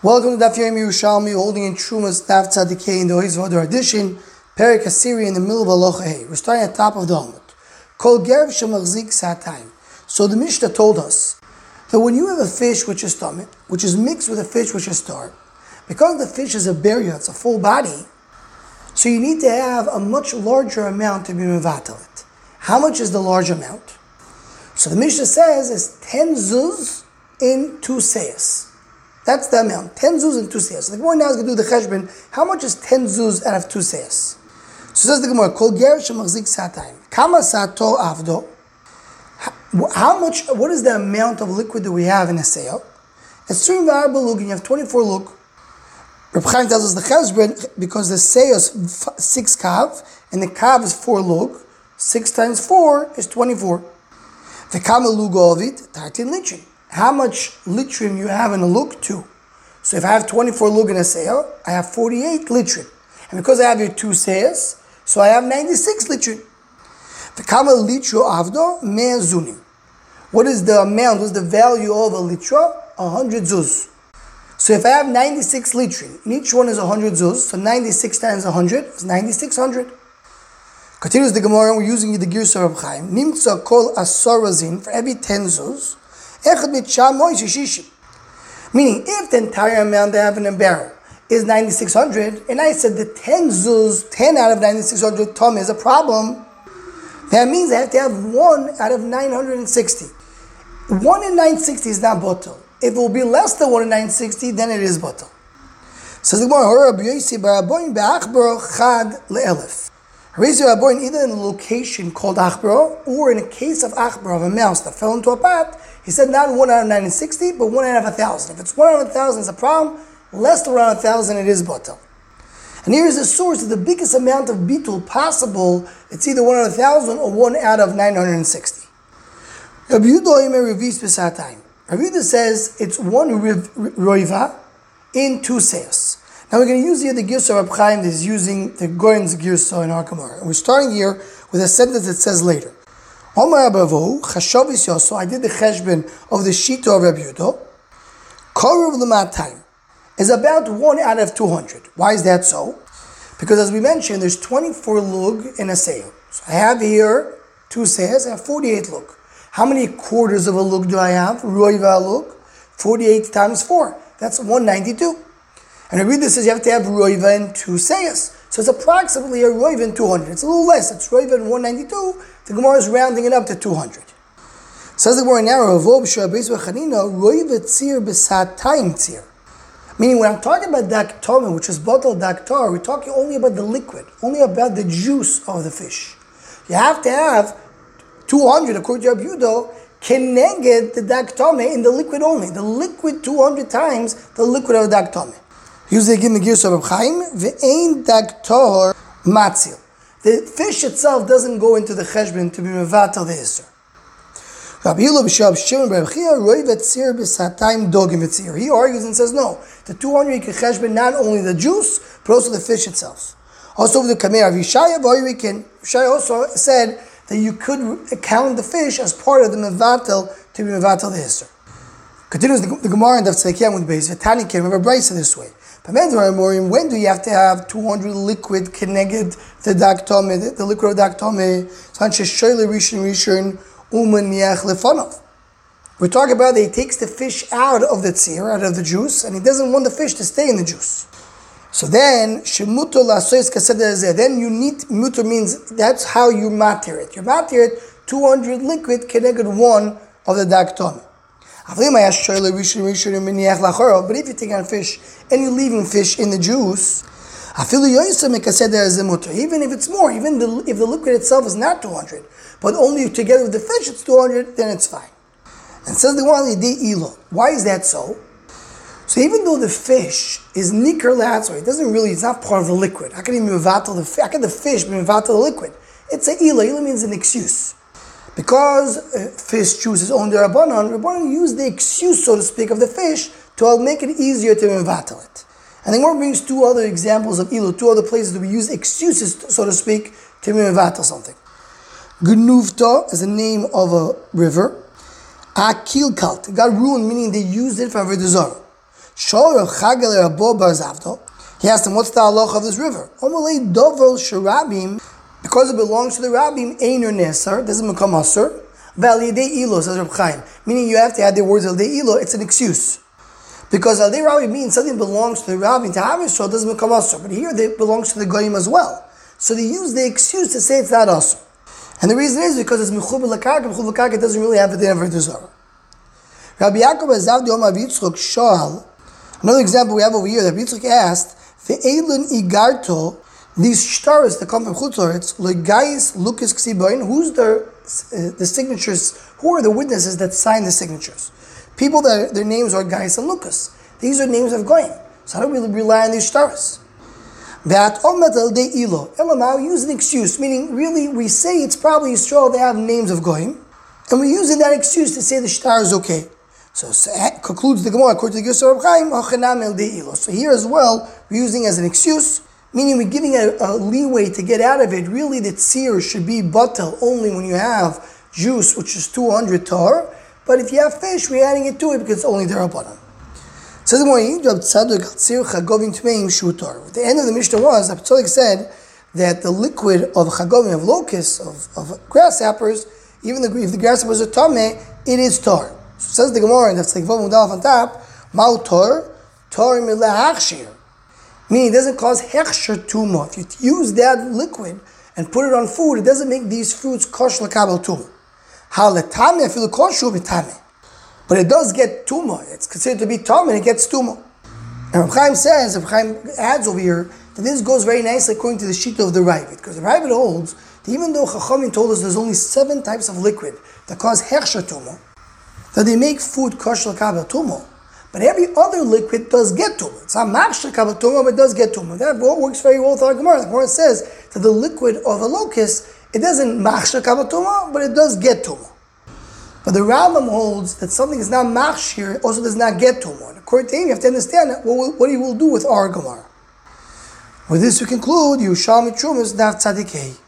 Welcome to Daf Yomi Yerushalmi, holding in Trumas Daf Tzadikei in the Oiz V'Odor edition, Perek Asiri in the middle of Aloha Hey. We're starting at the top of the Amud. Kol Gerev Shemachzik Satayim. So the Mishnah told us that when you have a fish which is tummy, which is mixed with a fish which is tar, because the fish is a barrier, it's a full body, so you need to have a much larger amount to be mevatel it. How much is the large amount? So the Mishnah says it's 10 zuz in 2 seyas. That's the amount, 10 zuz and 2 seyas. So the Gemara now is going to do the cheshbon. How much is 10 zuz out of 2 seyas? So says the Gemara, Kol ger shemachzik satayim. Kama sato avdo. How much, what is the amount of liquid that we have in a seah? It's 24 lug, and you have 24 lug. Reb Chaim tells us the cheshbon, because the seah is 6 kav, and the kav is 4 lug. 6 times 4 is 24. The kama lug ovit, 13 litrin. How much litrin you have in a lug? 2. So if I have 24 lug in a seah, I have 48 litrin. And because I have your 2 seahs, so I have 96 litrin. The kama litro avdo me zunim. What is the amount, what is the value of a litra? 100 zuz. So if I have 96 litrin, and each one is 100 zuz, so 96 times 100 is 9600. Continues the Gemara, and we're using the Girsa of Chaim. Nimtza kol asorazin, for every 10 zuz, meaning if the entire amount they have in a barrel is 9600, and I said the 10 zuz, 10 out of 9600 tom is a problem, that means I have to have 1 out of 960. 1 in 960 is not bottle. If it will be less than 1 in 960, then it is bottle. Says the Gemara, Rabbi Yosi baraboin be'achbaro chad le'elef. Raise your aboin either in a location called achbaro, or in a case of achbaro, of a mouse that fell into a pot. He said not 1 out of 960, but 1 out of 1,000. If it's 1 out of 1,000, it's a problem. Less than 1 out of 1,000, it is batal. And here is the source of the biggest amount of bitul possible. It's either 1 out of 1,000 or 1 out of 960. Rabbi Yehuda says it's 1 roiva in 2 seyas. Now we're going to use here the Girsa of Reb Chaim that is using the Goren's Girsa in our Gemara. And we're starting here with a sentence that says later. I did the cheshbon of the Shita of Rabbi Yehuda. Korov l'matayim is about 1 out of 200. Why is that so? Because as we mentioned, there's 24 lug in a seah. So I have here 2 seyas, I have 48 lug. How many quarters of a lug do I have? Roiva lug. 48 times 4. That's 192. And Rabbi Yehuda says you have to have roiva in 2 seyas. So it's approximately a roiva in 200. It's a little less. It's roiva in 192. The Gemara is rounding it up to 200. Says the Gemara now, roiva tzir b'satayim tzir. Meaning when I'm talking about daktomah, which is bottled daktar, we're talking only about the liquid, only about the juice of the fish. You have to have 200, according to Rabbi Yehuda, keneged the daktomah in the liquid only. The liquid 200 times the liquid of the daktomah. Usually again the Girsa of Reb Chaim, ve'ein daktor matzil. The fish itself doesn't go into the cheshbon to be mevatel the iser. Rabbi Yehuda b'shab Shimon bar Bechia roivet tzir b'satayim dogim v'tzir. He argues and says no. The 200 you can cheshbon not only the juice but also the fish itself. Also with the Kameir of Yishaya, Yishaya also said that you could count the fish as part of the mevatel to be mevatel the iser. Continues the Gemara in Daf Tzadikei Amud Beis. V'tani came remember Brisa this way. When do you have to have 200 liquid connected the daktomeh, the liquid of daktomeh? We're talking about that he takes the fish out of the tzir, out of the juice, and he doesn't want the fish to stay in the juice. So then, then you need, mutter means that's how you matir it. You matir it 200 liquid connected 1 of the daktomeh. But if you take out fish and you're leaving fish in the juice, even if it's more, even if the liquid itself is not 200, but only together with the fish it's 200, then it's fine. And says the one, why is that so? So even though the fish is nikar latzor, it's not part of the liquid. How can the fish be mevatel the liquid? It's a ila. Ila means an excuse. Because fish juice is on the Rabbanan use the excuse, so to speak, of the fish to make it easier to mevatel it. And the Gemara brings 2 other examples of ilu, 2 other places that we use excuses, so to speak, to mevatel something. Gnuvta is the name of a river. Akil kalt, it got ruined, meaning they used it for avodah zarah. Shor of Chagel Rabo Bar Zavdo. He asked him, what's the halacha of this river? Omalei Dovel Sharabim, because it belongs to the Rabbim, Einer Neser, doesn't become Asur. Validei Ilo, says Reb Chaim. Meaning you have to add the words Validei Ilo, it's an excuse. Because Aldei Rabbi means something belongs to the Rabbi, to have Yisrael, doesn't become Asur. But here it belongs to the Goyim as well. So they use the excuse to say it's not Asur. And the reason is because it's Mechub L'Karka doesn't really have the din of Avodah Zarah. Rabbi Yaakov Azavdi Omar Yitzchok Shal, another example we have over here, that Yitzchok asked, Ve'elun Igarto, these shtaros that come from Chutz La'aretz, Legais Lukas Ksiboin, who's the signatures, who are the witnesses that sign the signatures? People that their names are Gais and Lucas. These are names of Goyim. So how do we rely on these shtaros? That Omet El De Ilo, Elamau, use an excuse, meaning really we say it's probably Yisrael, they have names of Goyim, and we're using that excuse to say the shtar is okay. So concludes the Gemara according to the Gilsa Reb Chaim, Hachanam El De Ilo. So here as well, we're using as an excuse, meaning we're giving a leeway to get out of it. Really the tzir should be batel only when you have juice, which is 200 tar, but if you have fish, we're adding it to it because it's only derabanan. Says the Gemara, the end of the Mishnah was that Tzadok said that the liquid of chagovim, of locusts, of grasshoppers, even if the grasshoppers are tameh, it is tar. So says the Gemara, and that's like Vav Mudalef on top, Ma'u tar milah hachshir. Meaning it doesn't cause hechsher tumah. If you use that liquid and put it on food, it doesn't make these fruits kosher l'kabel tumah. Ha'letame afilu kosher b'tameh. But it does get tumah. It's considered to be tam and it gets tumah. And Reb Chaim says, Reb Chaim adds over here, that this goes very nicely according to the Shita of the Ravid. Because the Ravid holds that even though Chachamim told us there's only 7 types of liquid that cause hechsher tumah, that they make food kosher l'kabel tumah. But every other liquid does get tumah. It's not machshir kabel tumah, but it does get tumah. That works very well with our Gemara. The Gemara says that the liquid of a locust, it doesn't machshir kabel tumah, but it does get tumah. But the Rambam holds that something is not machshir, also does not get tumah. And according to him, you have to understand what he will do with our Gemara. With this we conclude, Yerushalmi Trumas Daf Tzadikei.